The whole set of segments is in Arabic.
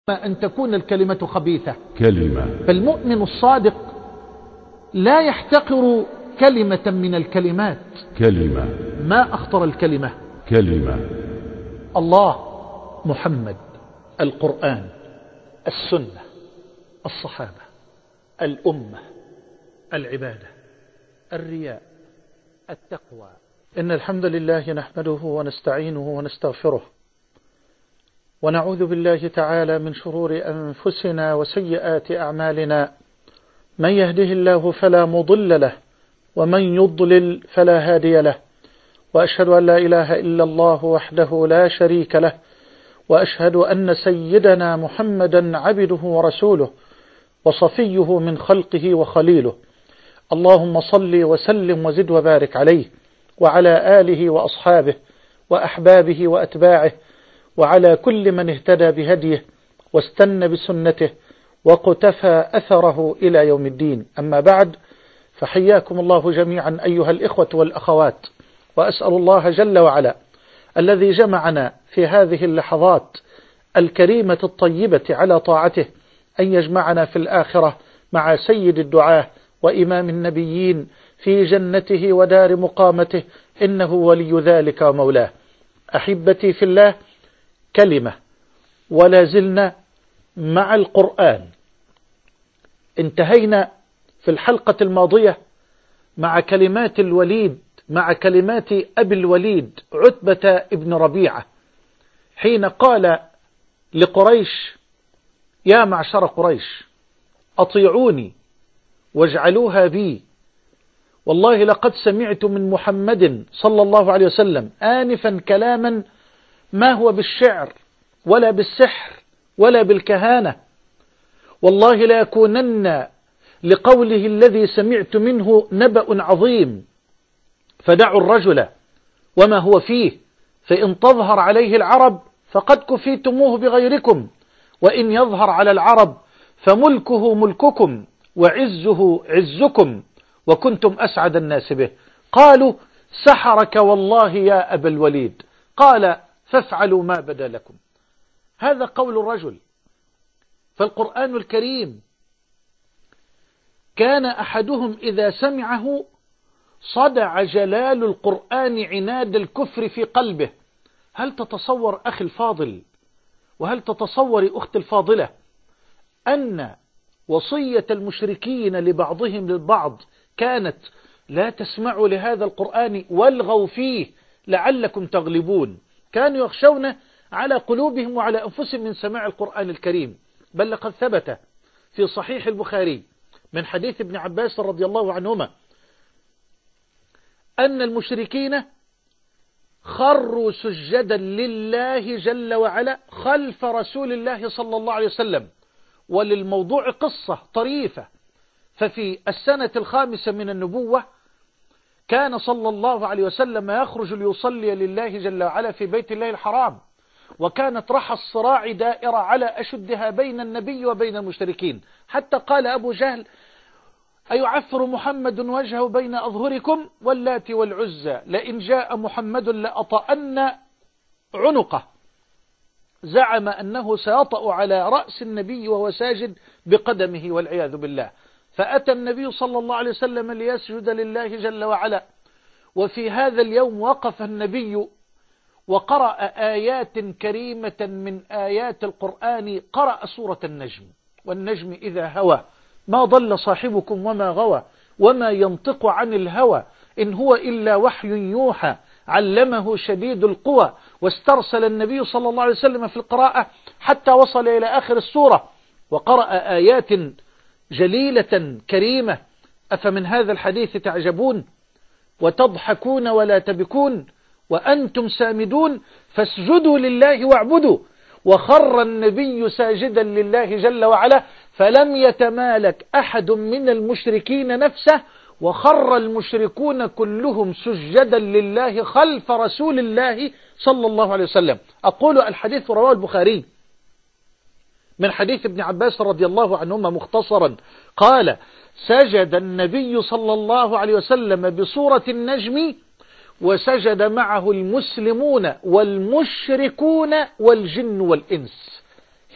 أن تكون الكلمة خبيثة كلمة. فالمؤمن الصادق لا يحتقر كلمة من الكلمات. كلمة. ما أخطر الكلمة؟ كلمة. الله، محمد، القرآن، السنة، الصحابة، الأمة، العبادة، الرياء، التقوى. إن الحمد لله نحمده ونستعينه ونستغفره ونعوذ بالله تعالى من شرور أنفسنا وسيئات أعمالنا. من يهده الله فلا مضل له ومن يضلل فلا هادي له، وأشهد أن لا إله إلا الله وحده لا شريك له، وأشهد أن سيدنا محمدا عبده ورسوله وصفيه من خلقه وخليله. اللهم صل وسلم وزد وبارك عليه وعلى آله وأصحابه وأحبابه وأتباعه وعلى كل من اهتدى بهديه واستنى بسنته وقتفى أثره إلى يوم الدين. أما بعد، فحياكم الله جميعا أيها الإخوة والأخوات، وأسأل الله جل وعلا الذي جمعنا في هذه اللحظات الكريمة الطيبة على طاعته أن يجمعنا في الآخرة مع سيد الدعاة وإمام النبيين في جنته ودار مقامته، إنه ولي ذلك ومولاه. أحبتي في الله، كلمة، ولا زلنا مع القرآن. انتهينا في الحلقة الماضية مع كلمات الوليد، مع كلمات أبي الوليد عتبة ابن ربيعة، حين قال لقريش: يا معشر قريش، أطيعوني واجعلوها بي، والله لقد سمعت من محمد صلى الله عليه وسلم آنفا كلاما ما هو بالشعر ولا بالسحر ولا بالكهانة، والله لا يكونن لقوله الذي سمعت منه نبأ عظيم، فدعوا الرجل وما هو فيه، فإن تظهر عليه العرب فقد كفيتموه بغيركم، وإن يظهر على العرب فملكه ملككم وعزه عزكم، وكنتم أسعد الناس به. قالوا: سحرك والله يا أبا الوليد. قال: فافعلوا ما بدا لكم. هذا قول الرجل. فالقرآن الكريم كان أحدهم إذا سمعه صدع جلال القرآن عناد الكفر في قلبه. هل تتصور أخي الفاضل، وهل تتصور أختي الفاضلة، أن وصية المشركين لبعضهم للبعض كانت: لا تسمعوا لهذا القرآن والغوا فيه لعلكم تغلبون؟ كانوا يخشون على قلوبهم وعلى أنفسهم من سماع القرآن الكريم. بل لقد ثبت في صحيح البخاري من حديث ابن عباس رضي الله عنهما أن المشركين خروا سجدا لله جل وعلا خلف رسول الله صلى الله عليه وسلم. وللموضوع قصة طريفة. ففي السنة 5 من النبوة كان صلى الله عليه وسلم يخرج ليصلي لله جل وعلا في بيت الله الحرام، وكانت رحى الصراع دائرة على أشدها بين النبي وبين المشركين، حتى قال أبو جهل: أيعفر محمد وجهه بين أظهركم واللات والعزى، لئن جاء محمد لأطأن عنقه. زعم أنه سيطأ على رأس النبي وهو ساجد بقدمه والعياذ بالله. فأتى النبي صلى الله عليه وسلم ليسجد لله جل وعلا، وفي هذا اليوم وقف النبي وقرأ آيات كريمة من آيات القرآن. قرأ سورة النجم: والنجم إذا هوى ما ضل صاحبكم وما غوى وما ينطق عن الهوى إن هو إلا وحي يوحى علمه شديد القوى. واسترسل النبي صلى الله عليه وسلم في القراءة حتى وصل إلى آخر السورة، وقرأ آيات جليلة كريمة: أفمن هذا الحديث تعجبون وتضحكون ولا تبكون وأنتم سامدون فاسجدوا لله واعبدوا. وخر النبي ساجدا لله جل وعلا، فلم يتمالك أحد من المشركين نفسه، وخر المشركون كلهم سجدا لله خلف رسول الله صلى الله عليه وسلم. أقول الحديث رواه البخاري من حديث ابن عباس رضي الله عنهما مختصرا، قال: سجد النبي صلى الله عليه وسلم بسورة النجم وسجد معه المسلمون والمشركون والجن والإنس.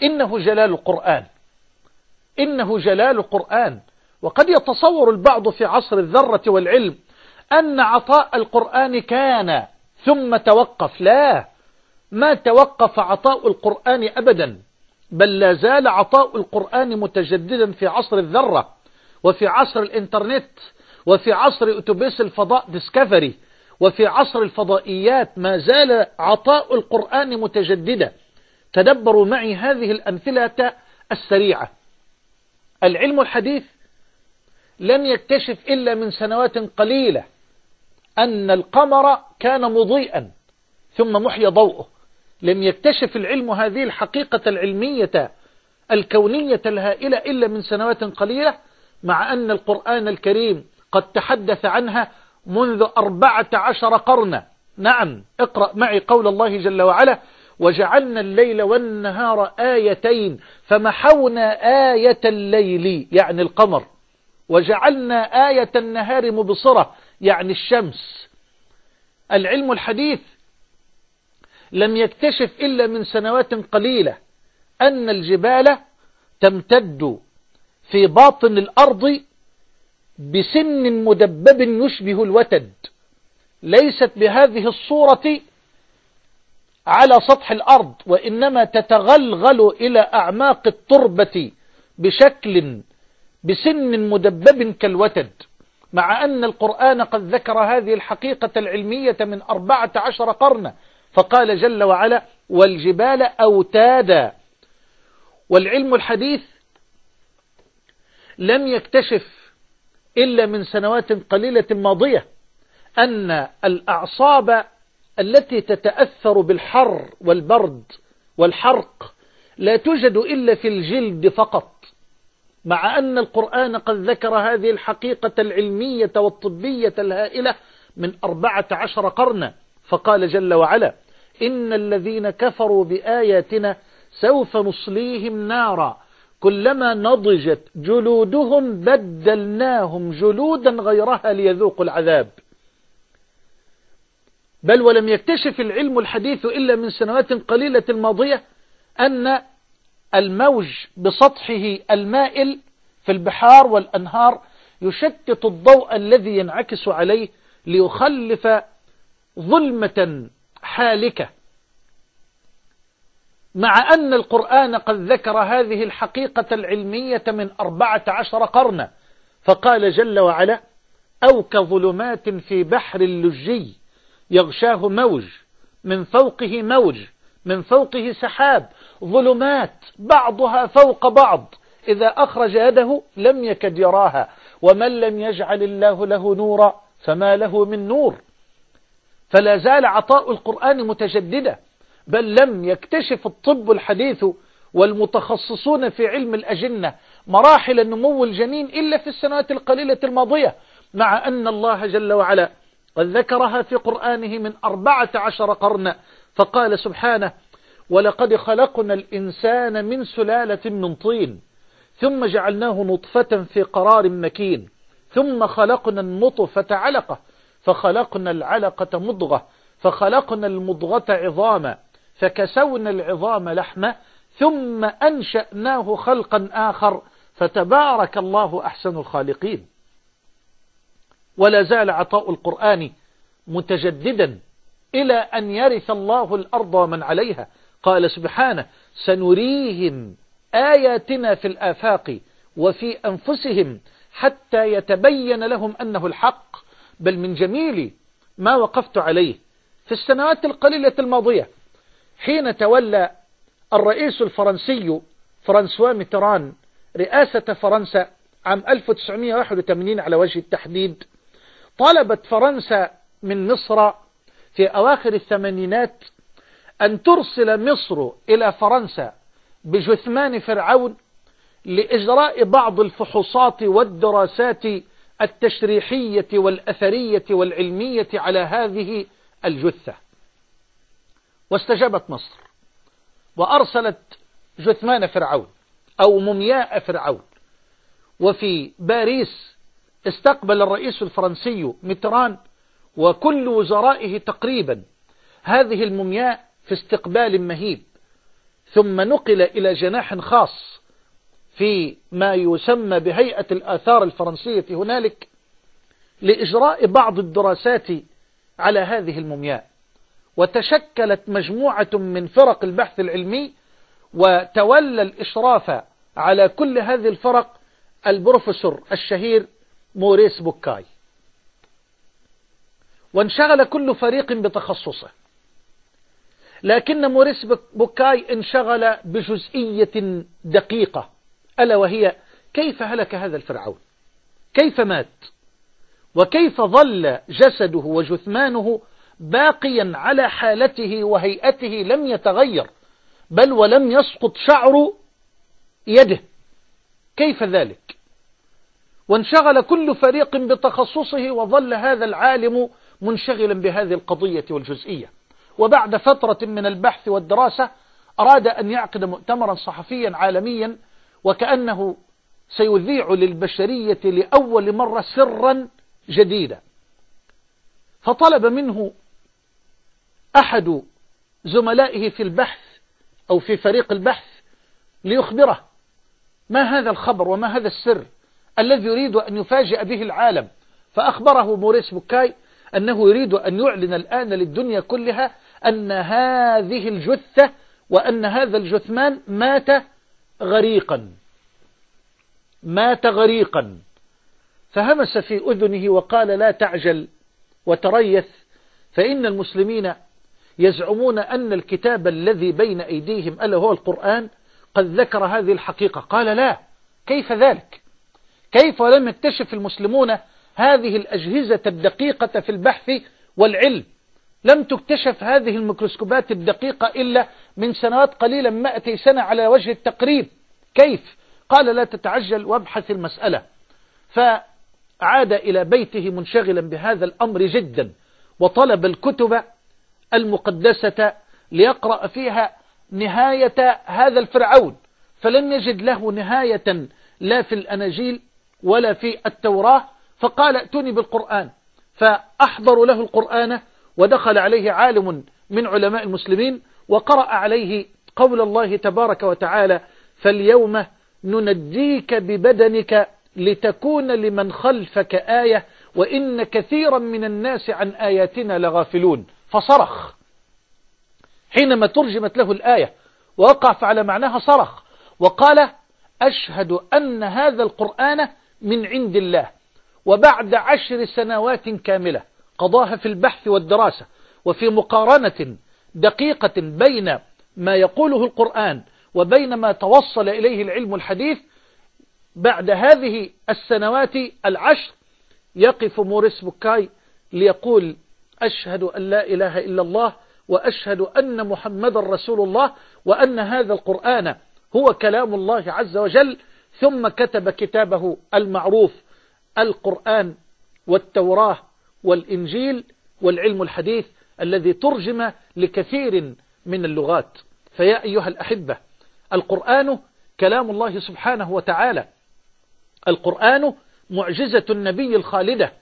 إنه جلال القرآن، إنه جلال القرآن. وقد يتصور البعض في عصر الذرة والعلم أن عطاء القرآن كان ثم توقف. لا، ما توقف عطاء القرآن أبدا، بل لا زال عطاء القرآن متجددا في عصر الذرة، وفي عصر الإنترنت، وفي عصر أتوبيس الفضاء ديسكفري، وفي عصر الفضائيات ما زال عطاء القرآن متجددا. تدبروا معي هذه الأمثلة السريعة. العلم الحديث لم يكتشف إلا من سنوات قليلة أن القمر كان مضيئا ثم محي ضوءه. لم يكتشف العلم هذه الحقيقة العلمية الكونية الهائلة إلا من سنوات قليلة، مع أن القرآن الكريم قد تحدث عنها منذ 14 قرنا. نعم، اقرأ معي قول الله جل وعلا: وجعلنا الليل والنهار آيتين فمحونا آية الليل يعني القمر، وجعلنا آية النهار مبصرة يعني الشمس. العلم الحديث لم يكتشف إلا من سنوات قليلة أن الجبال تمتد في باطن الأرض بسن مدبب يشبه الوتد، ليست بهذه الصورة على سطح الأرض، وإنما تتغلغل إلى أعماق التربة بسن مدبب كالوتد، مع أن القرآن قد ذكر هذه الحقيقة العلمية من 14 قرنا، فقال جل وعلا: والجبال أوتادا. والعلم الحديث لم يكتشف إلا من سنوات قليلة ماضية أن الأعصاب التي تتأثر بالحر والبرد والحرق لا توجد إلا في الجلد فقط، مع أن القرآن قد ذكر هذه الحقيقة العلمية والطبية الهائلة من 14 قرنا، فقال جل وعلا: إن الذين كفروا بآياتنا سوف نصليهم نارا كلما نضجت جلودهم بدلناهم جلودا غيرها ليذوقوا العذاب. بل ولم يكتشف العلم الحديث إلا من سنوات قليلة الماضية أن الموج بسطحه المائل في البحار والأنهار يشتت الضوء الذي ينعكس عليه ليخلف ظلمة حالكة، مع أن القرآن قد ذكر هذه الحقيقة العلمية من 14 قرنا، فقال جل وعلا: أو كظلمات في بحر اللجي يغشاه موج من فوقه موج من فوقه سحاب، ظلمات بعضها فوق بعض إذا أخرج يده لم يكد يراها، ومن لم يجعل الله له نورا فما له من نور. فلا زال عطاء القرآن متجددا، بل لم يكتشف الطب الحديث والمتخصصون في علم الأجنة مراحل نمو الجنين إلا في السنوات القليلة الماضية، مع أن الله جل وعلا قد ذكرها في قرآنه من 14 قرنا، فقال سبحانه: ولقد خلقنا الإنسان من سلالة من طين ثم جعلناه نطفة في قرار مكين ثم خلقنا النطفة علقة فخلقنا العلقة مضغة فخلقنا المضغة عظاما فكسونا العظام لحمة ثم أنشأناه خلقا آخر فتبارك الله أحسن الخالقين. ولا زال عطاء القرآن متجددا إلى أن يرث الله الأرض ومن عليها. قال سبحانه: سنريهم آياتنا في الآفاق وفي أنفسهم حتى يتبين لهم أنه الحق. بل من جميل ما وقفت عليه في السنوات القليلة الماضية حين تولى الرئيس الفرنسي فرانسوا ميتران رئاسة فرنسا عام 1981 على وجه التحديد، طلبت فرنسا من مصر في أواخر الثمانينات أن ترسل مصر إلى فرنسا بجثمان فرعون لإجراء بعض الفحوصات والدراسات التشريحية والأثرية والعلمية على هذه الجثة. واستجابت مصر وأرسلت جثمان فرعون أو مومياء فرعون. وفي باريس استقبل الرئيس الفرنسي ميتران وكل وزرائه تقريبا هذه المومياء في استقبال مهيب، ثم نقل إلى جناح خاص في ما يسمى بهيئة الآثار الفرنسية هنالك لإجراء بعض الدراسات على هذه المومياء. وتشكلت مجموعة من فرق البحث العلمي، وتولى الإشراف على كل هذه الفرق البروفيسور الشهير موريس بوكاي، وانشغل كل فريق بتخصصه. لكن موريس بوكاي انشغل بجزئية دقيقة، ألا وهي كيف هلك هذا الفرعون، كيف مات، وكيف ظل جسده وجثمانه باقيا على حالته وهيئته لم يتغير، بل ولم يسقط شعر يده، كيف ذلك؟ وانشغل كل فريق بتخصصه، وظل هذا العالم منشغلا بهذه القضية والجزئية. وبعد فترة من البحث والدراسة أراد أن يعقد مؤتمرا صحفيا عالميا، وكأنه سيذيع للبشرية لأول مرة سرا جديدا. فطلب منه أحد زملائه في البحث أو في فريق البحث ليخبره ما هذا الخبر وما هذا السر الذي يريد أن يفاجئ به العالم. فأخبره موريس بوكاي أنه يريد أن يعلن الآن للدنيا كلها أن هذه الجثة وأن هذا الجثمان مات غريقا. فهمس في أذنه وقال: لا تعجل وتريث، فإن المسلمين يزعمون أن الكتاب الذي بين أيديهم ألا هو القرآن قد ذكر هذه الحقيقة. قال: لا، كيف ذلك؟ كيف ولم يكتشف المسلمون هذه الأجهزة الدقيقة في البحث والعلم؟ لم تكتشف هذه الميكروسكوبات الدقيقة إلا من سنوات قليلة، 200 سنة على وجه التقريب. كيف؟ قال: لا تتعجل وابحث المسألة. فعاد إلى بيته منشغلا بهذا الأمر جدا، وطلب الكتب المقدسة ليقرأ فيها نهاية هذا الفرعون، فلم يجد له نهاية لا في الأناجيل ولا في التوراة. فقال: ائتوني بالقرآن. فأحضروا له القرآن، ودخل عليه عالم من علماء المسلمين وقرأ عليه قول الله تبارك وتعالى: فاليوم ننجيك ببدنك لتكون لمن خلفك آية وإن كثيرا من الناس عن آياتنا لغافلون. فصرخ حينما ترجمت له الآية، ووقف على معناها، صرخ وقال: أشهد أن هذا القرآن من عند الله. وبعد 10 سنوات كاملة قضاها في البحث والدراسة وفي مقارنة دقيقة بين ما يقوله القرآن وبين ما توصل إليه العلم الحديث، بعد هذه السنوات 10 يقف موريس بوكاي ليقول: أشهد أن لا إله إلا الله، وأشهد أن محمد رسول الله، وأن هذا القرآن هو كلام الله عز وجل. ثم كتب كتابه المعروف: القرآن والتوراة والإنجيل والعلم الحديث، الذي ترجم لكثير من اللغات. فيا أيها الأحبة، القرآن كلام الله سبحانه وتعالى، القرآن معجزة النبي الخالدة.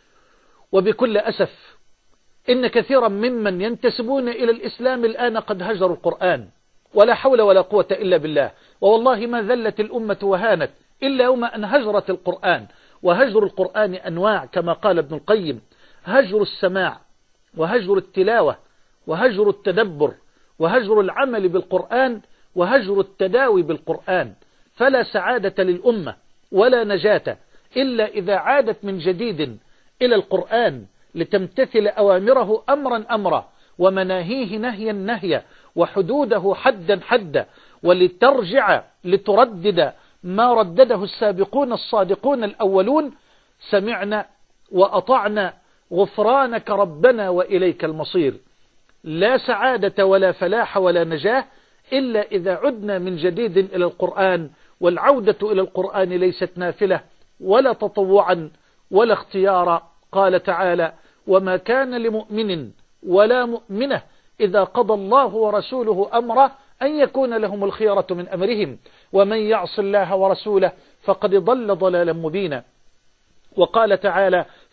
وبكل أسف إن كثيرا ممن ينتسبون إلى الإسلام الآن قد هجروا القرآن، ولا حول ولا قوة إلا بالله. ووالله ما ذلت الأمة وهانت إلا يوم أن هجرت القرآن. وهجر القرآن أنواع كما قال ابن القيم: هجر السماع، وهجر التلاوة، وهجر التدبر، وهجر العمل بالقرآن، وهجر التداوي بالقرآن. فلا سعادة للأمة ولا نجاة إلا إذا عادت من جديد إلى القرآن لتمتثل أوامره أمرا أمرا، ومناهيه نهيا نهيا، وحدوده حدا حدا، ولترجع لتردد ما ردده السابقون الصادقون الأولون: سمعنا وأطعنا غفرانك ربنا وإليك المصير. لا سعادة ولا فلاح ولا نجاة إلا إذا عدنا من جديد إلى القرآن. والعودة إلى القرآن ليست نافلة ولا تطوعا ولا اختيارا. قال تعالى: وما كان لمؤمن ولا مؤمنة إذا قضى الله ورسوله أمرا أن يكون لهم الخيرة من أمرهم ومن يعص الله ورسوله فقد ضل ضلالا مبينا. وقال تعالى: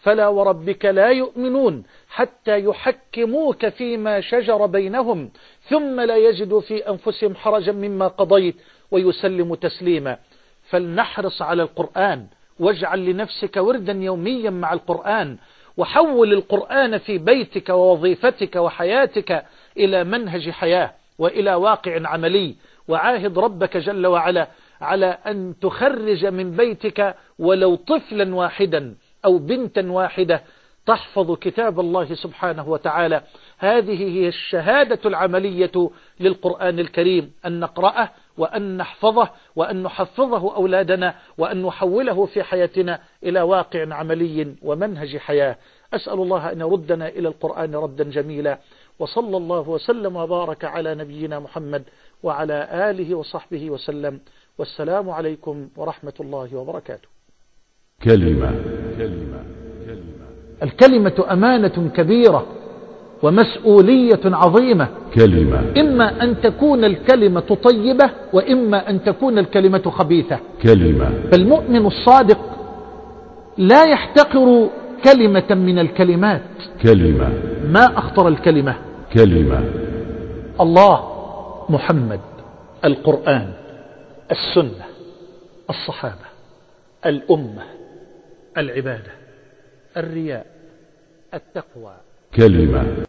فلا وربك لا يؤمنون حتى يحكموك فيما شجر بينهم ثم لا يجدوا في أنفسهم حرجا مما قضيت ويسلموا تسليما. فلنحرص على القرآن، واجعل لنفسك وردا يوميا مع القرآن، وحول القرآن في بيتك ووظيفتك وحياتك إلى منهج حياة وإلى واقع عملي. وعاهد ربك جل وعلا على أن تخرج من بيتك ولو طفلا واحدا أو بنتا واحدة تحفظ كتاب الله سبحانه وتعالى. هذه هي الشهادة العملية للقرآن الكريم، أن نقرأه وأن نحفظه وأن نحفظه أولادنا وأن نحوله في حياتنا إلى واقع عملي ومنهج حياة. أسأل الله أن يردنا إلى القرآن ردا جميلا، وصلى الله وسلم وبارك على نبينا محمد وعلى آله وصحبه وسلم، والسلام عليكم ورحمة الله وبركاته. الكلمة أمانة كبيرة ومسؤولية عظيمة. إما أن تكون الكلمة طيبة وإما أن تكون الكلمة خبيثة. فالمؤمن الصادق لا يحتقر كلمة من الكلمات. ما أخطر الكلمة؟ الله، محمد، القرآن، السنة، الصحابة، الأمة، العبادة، الرياء، التقوى.